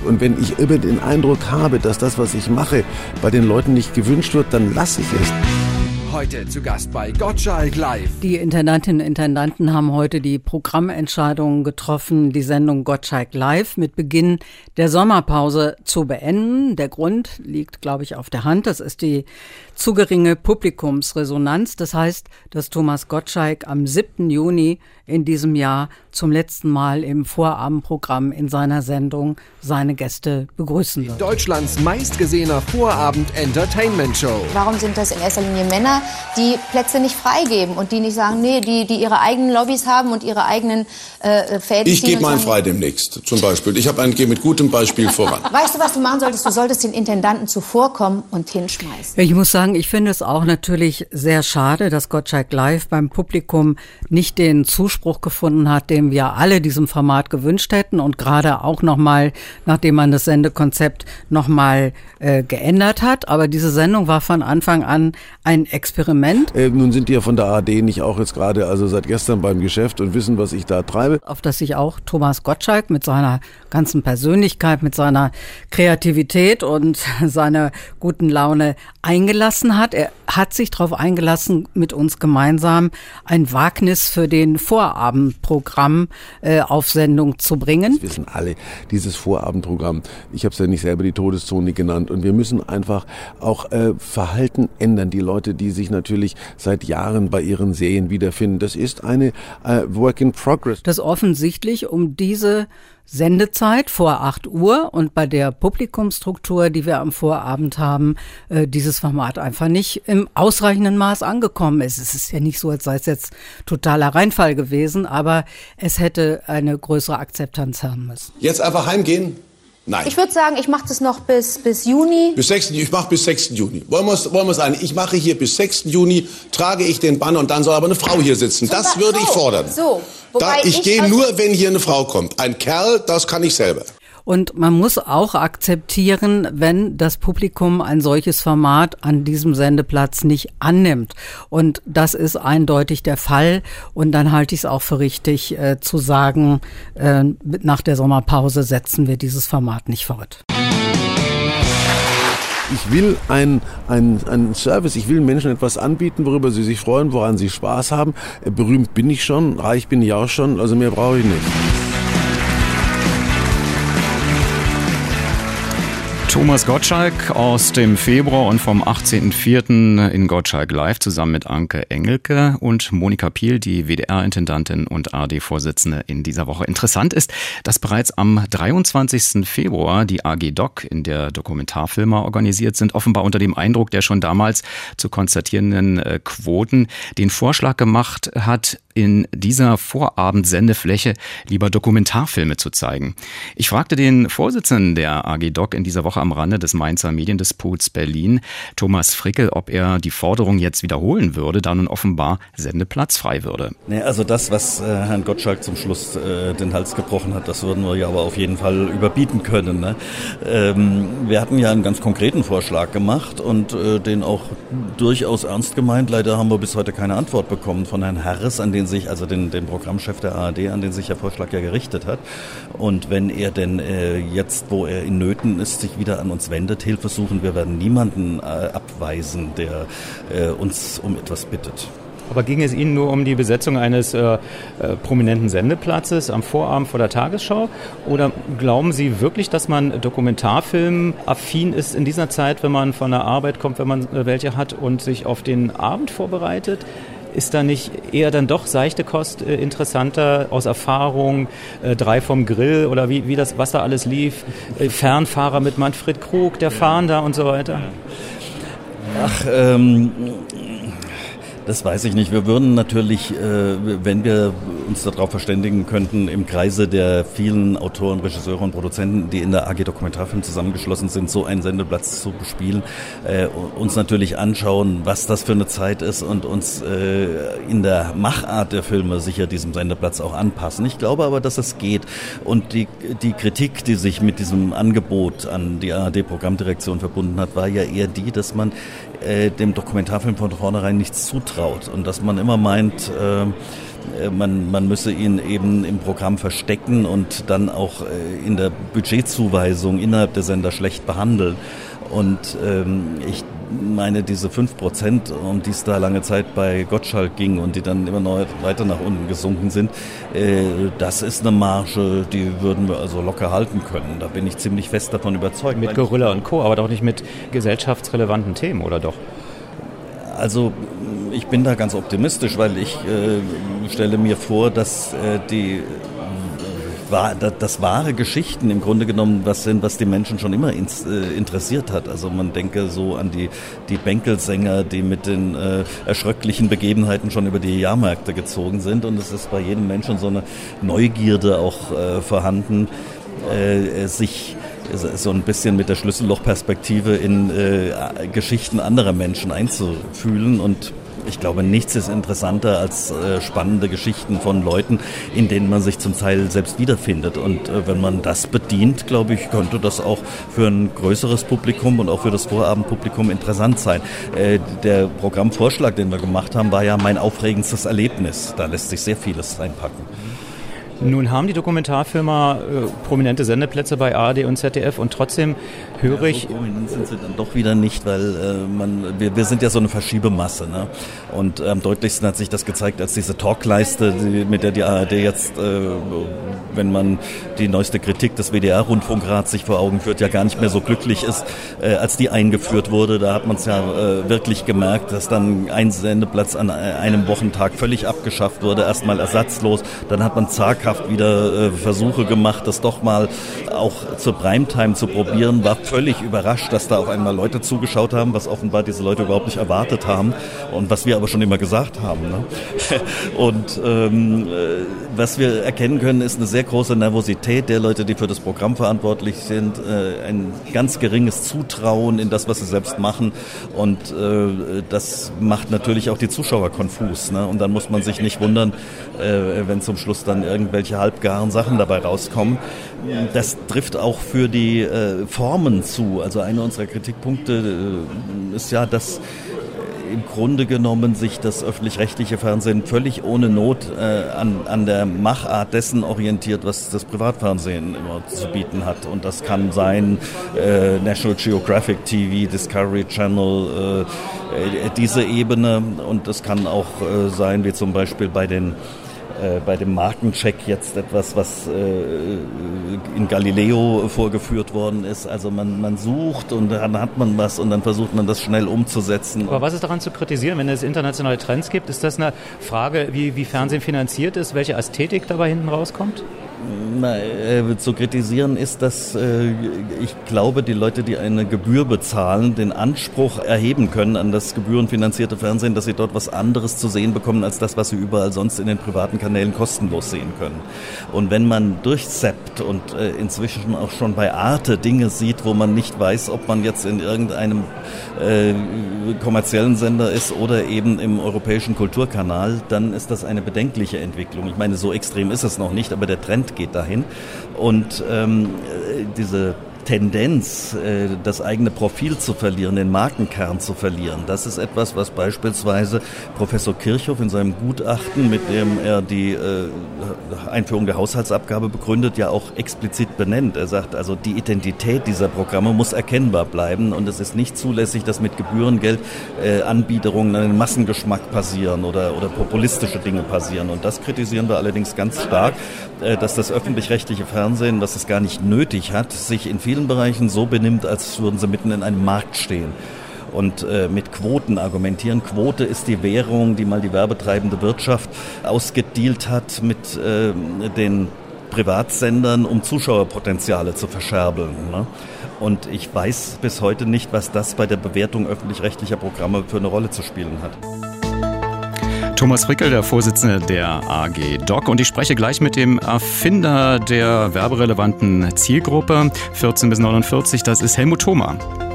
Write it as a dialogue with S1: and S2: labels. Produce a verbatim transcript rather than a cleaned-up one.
S1: Und wenn ich immer den Eindruck habe, dass das, was ich mache, bei den Leuten nicht gewünscht wird, dann lasse ich es.
S2: Heute zu Gast bei Gottschalk Live.
S3: Die Intendantinnen und Intendanten haben heute die Programmentscheidung getroffen, die Sendung Gottschalk Live mit Beginn der Sommerpause zu beenden. Der Grund liegt, glaube ich, auf der Hand. Das ist die zu geringe Publikumsresonanz. Das heißt, dass Thomas Gottschalk am siebten Juni in diesem Jahr zum letzten Mal im Vorabendprogramm in seiner Sendung seine Gäste begrüßen wird.
S2: Deutschlands meistgesehener Vorabend-Entertainment-Show.
S4: Warum sind das in erster Linie Männer, die Plätze nicht freigeben und die nicht sagen, nee, die, die ihre eigenen Lobbys haben und ihre eigenen äh, Fäden?
S5: Ich gebe meinen frei demnächst, zum Beispiel. Ich habe einen, gehe mit gutem Beispiel voran.
S4: Weißt du, was du machen solltest? Du solltest den Intendanten zuvorkommen und hinschmeißen.
S3: Ich muss sagen, ich finde es auch natürlich sehr schade, dass Gottschalk Live beim Publikum nicht den Zuspruch gefunden hat, den wir alle diesem Format gewünscht hätten und gerade auch nochmal, nachdem man das Sendekonzept nochmal äh, geändert hat. Aber diese Sendung war von Anfang an ein Experiment.
S1: Äh, nun sind die ja von der A R D nicht auch jetzt gerade, also seit gestern beim Geschäft und wissen, was ich da treibe.
S3: Auf das sich auch Thomas Gottschalk mit seiner ganzen Persönlichkeit, mit seiner Kreativität und seiner guten Laune eingelassen hat. Er hat sich darauf eingelassen, mit uns gemeinsam ein Wagnis für den Vorabendprogramm äh, auf Sendung zu bringen.
S1: Das wissen alle, dieses Vorabendprogramm. Ich habe es ja nicht selber die Todeszone genannt. Und wir müssen einfach auch äh, Verhalten ändern. Die Leute, die sich natürlich seit Jahren bei ihren Serien wiederfinden. Das ist eine äh, Work in Progress.
S3: Das offensichtlich um diese Sendezeit vor acht Uhr und bei der Publikumsstruktur, die wir am Vorabend haben, äh, dieses Format einfach nicht im ausreichenden Maß angekommen ist. Es ist ja nicht so, als sei es jetzt totaler Reinfall gewesen, aber es hätte eine größere Akzeptanz haben müssen.
S5: Jetzt einfach heimgehen? Nein.
S4: Ich würde sagen, ich mache das noch bis, bis Juni.
S5: Bis sechsten Ich mache bis sechsten Juni. Wollen wir es wollen wir es ein? Ich mache hier bis sechsten Juni, trage ich den Banner und dann soll aber eine Frau hier sitzen.
S4: So,
S5: das würde
S4: so,
S5: ich fordern.
S4: So.
S5: Da, ich
S4: ich
S5: gehe
S4: also
S5: nur, wenn hier eine Frau kommt. Ein Kerl, das kann ich selber.
S3: Und man muss auch akzeptieren, wenn das Publikum ein solches Format an diesem Sendeplatz nicht annimmt. Und das ist eindeutig der Fall. Und dann halte ich es auch für richtig äh, zu sagen, äh, nach der Sommerpause setzen wir dieses Format nicht fort.
S1: Ich will ein, ein, ein Service, ich will Menschen etwas anbieten, worüber sie sich freuen, woran sie Spaß haben. Berühmt bin ich schon, reich bin ich auch schon, also mehr brauche ich nicht.
S6: Thomas Gottschalk aus dem Februar und vom achtzehnten vierten in Gottschalk Live zusammen mit Anke Engelke und Monika Piel, die W D R-Intendantin und A R D-Vorsitzende in dieser Woche. Interessant ist, dass bereits am dreiundzwanzigsten Februar die A G Doc, in der Dokumentarfilmer organisiert sind, offenbar unter dem Eindruck der schon damals zu konstatierenden äh, Quoten den Vorschlag gemacht hat, in dieser Vorabendsendefläche lieber Dokumentarfilme zu zeigen. Ich fragte den Vorsitzenden der A G Doc in dieser Woche am Rande des Mainzer Mediendisputs Berlin, Thomas Frickel, ob er die Forderung jetzt wiederholen würde, da nun offenbar Sendeplatz frei würde.
S7: Nee, also das, was äh, Herrn Gottschalk zum Schluss äh, den Hals gebrochen hat, das würden wir ja aber auf jeden Fall überbieten können. Ne? Ähm, wir hatten ja einen ganz konkreten Vorschlag gemacht und äh, den auch durchaus ernst gemeint. Leider haben wir bis heute keine Antwort bekommen von Herrn Harris, an den sich, also den, den Programmchef der A R D, an den sich der Vorschlag ja gerichtet hat. Und wenn er denn äh, jetzt, wo er in Nöten ist, sich wieder an uns wendet, Hilfe suchen, wir werden niemanden äh, abweisen, der äh, uns um etwas bittet.
S8: Aber ging es Ihnen nur um die Besetzung eines äh, äh, prominenten Sendeplatzes am Vorabend vor der Tagesschau? Oder glauben Sie wirklich, dass man Dokumentarfilm-affin ist in dieser Zeit, wenn man von der Arbeit kommt, wenn man äh, welche hat und sich auf den Abend vorbereitet? Ist da nicht eher dann doch seichte Kost äh, interessanter aus Erfahrung, äh, drei vom Grill oder wie, wie das, was da alles lief, äh, Fernfahrer mit Manfred Krug, der Fahnder und so weiter?
S7: Ach, ähm... Das weiß ich nicht. Wir würden natürlich, äh, wenn wir uns darauf verständigen könnten, im Kreise der vielen Autoren, Regisseure und Produzenten, die in der A G Dokumentarfilm zusammengeschlossen sind, so einen Sendeplatz zu bespielen, äh, uns natürlich anschauen, was das für eine Zeit ist und uns äh, in der Machart der Filme sicher diesem Sendeplatz auch anpassen. Ich glaube aber, dass es geht. Und die, die Kritik, die sich mit diesem Angebot an die A R D-Programmdirektion verbunden hat, war ja eher die, dass man äh, dem Dokumentarfilm von vornherein nichts zutraut und dass man immer meint, äh, man, man müsse ihn eben im Programm verstecken und dann auch in der Budgetzuweisung innerhalb der Sender schlecht behandeln. Und ähm, ich meine, diese fünf Prozent, um die es da lange Zeit bei Gottschalk ging und die dann immer noch weiter nach unten gesunken sind, äh, das ist eine Marge, die würden wir also locker halten können. Da bin ich ziemlich fest davon überzeugt.
S8: Mit Gorilla und Co., aber doch nicht mit gesellschaftsrelevanten Themen, oder doch?
S7: Also ich bin da ganz optimistisch, weil ich äh, stelle mir vor, dass äh, die War, das wahre Geschichten im Grunde genommen was sind, was die Menschen schon immer ins, äh, interessiert hat. Also man denke so an die, die Bänkelsänger, die mit den äh, erschröcklichen Begebenheiten schon über die Jahrmärkte gezogen sind. Und es ist bei jedem Menschen so eine Neugierde auch äh, vorhanden, äh, sich so ein bisschen mit der Schlüssellochperspektive in äh, Geschichten anderer Menschen einzufühlen. Und ich glaube, nichts ist interessanter als äh, spannende Geschichten von Leuten, in denen man sich zum Teil selbst wiederfindet. Und äh, wenn man das bedient, glaube ich, könnte das auch für ein größeres Publikum und auch für das Vorabendpublikum interessant sein. Äh, der Programmvorschlag, den wir gemacht haben, war ja mein aufregendstes Erlebnis. Da lässt sich sehr vieles reinpacken.
S8: Nun haben die Dokumentarfilmer äh, prominente Sendeplätze bei A R D und Z D F und trotzdem höre ich...
S7: Ja, so prominent sind sie dann doch wieder nicht, weil äh, man, wir, wir sind ja so eine Verschiebemasse. Ne? Und äh, am deutlichsten hat sich das gezeigt, als diese Talkleiste, die, mit der die A R D jetzt, äh, wenn man die neueste Kritik des W D R-Rundfunkrats sich vor Augen führt, ja gar nicht mehr so glücklich ist, äh, als die eingeführt wurde. Da hat man es ja äh, wirklich gemerkt, dass dann ein Sendeplatz an einem Wochentag völlig abgeschafft wurde, erstmal ersatzlos. Dann hat man zaghaft wieder äh, Versuche gemacht, das doch mal auch zur Primetime zu probieren, war völlig überrascht, dass da auf einmal Leute zugeschaut haben, was offenbar diese Leute überhaupt nicht erwartet haben und was wir aber schon immer gesagt haben. Ne? Und ähm, was wir erkennen können, ist eine sehr große Nervosität der Leute, die für das Programm verantwortlich sind, äh, ein ganz geringes Zutrauen in das, was sie selbst machen, und äh, das macht natürlich auch die Zuschauer konfus. Ne? Und dann muss man sich nicht wundern, äh, wenn zum Schluss dann irgendwelche welche halbgaren Sachen dabei rauskommen. Das trifft auch für die äh, Formen zu. Also einer unserer Kritikpunkte äh, ist ja, dass äh, im Grunde genommen sich das öffentlich-rechtliche Fernsehen völlig ohne Not äh, an, an der Machart dessen orientiert, was das Privatfernsehen immer zu bieten hat. Und das kann sein äh, National Geographic T V, Discovery Channel, äh, diese Ebene. Und das kann auch äh, sein, wie zum Beispiel bei den bei dem Markencheck jetzt etwas, was äh, in Galileo vorgeführt worden ist. Also man, man sucht und dann hat man was und dann versucht man das schnell umzusetzen.
S8: Aber was ist daran zu kritisieren, wenn es internationale Trends gibt? Ist das eine Frage, wie, wie Fernsehen finanziert ist, welche Ästhetik dabei hinten rauskommt?
S7: Na, äh, zu kritisieren ist, dass äh, ich glaube, die Leute, die eine Gebühr bezahlen, den Anspruch erheben können an das gebührenfinanzierte Fernsehen, dass sie dort was anderes zu sehen bekommen, als das, was sie überall sonst in den privaten Kanälen kostenlos sehen können. Und wenn man durchsappt und äh, inzwischen auch schon bei Arte Dinge sieht, wo man nicht weiß, ob man jetzt in irgendeinem äh, kommerziellen Sender ist oder eben im europäischen Kulturkanal, dann ist das eine bedenkliche Entwicklung. Ich meine, so extrem ist es noch nicht, aber der Trend geht dahin. Und ähm, diese Tendenz, das eigene Profil zu verlieren, den Markenkern zu verlieren. Das ist etwas, was beispielsweise Professor Kirchhoff in seinem Gutachten, mit dem er die Einführung der Haushaltsabgabe begründet, ja auch explizit benennt. Er sagt also, die Identität dieser Programme muss erkennbar bleiben und es ist nicht zulässig, dass mit Gebührengeld Anbiederungen an den Massengeschmack passieren oder, oder populistische Dinge passieren. Und das kritisieren wir allerdings ganz stark, dass das öffentlich-rechtliche Fernsehen, was es gar nicht nötig hat, sich in vielen Bereichen so benimmt, als würden sie mitten in einem Markt stehen und äh, mit Quoten argumentieren. Quote ist die Währung, die mal die werbetreibende Wirtschaft ausgedealt hat mit äh, den Privatsendern, um Zuschauerpotenziale zu verscherbeln. Ne? Und ich weiß bis heute nicht, was das bei der Bewertung öffentlich-rechtlicher Programme für eine Rolle zu spielen hat.
S6: Thomas Frickel, der Vorsitzende der A G Doc, und ich spreche gleich mit dem Erfinder der werberelevanten Zielgruppe vierzehn bis neunundvierzig, das ist Helmut Thoma.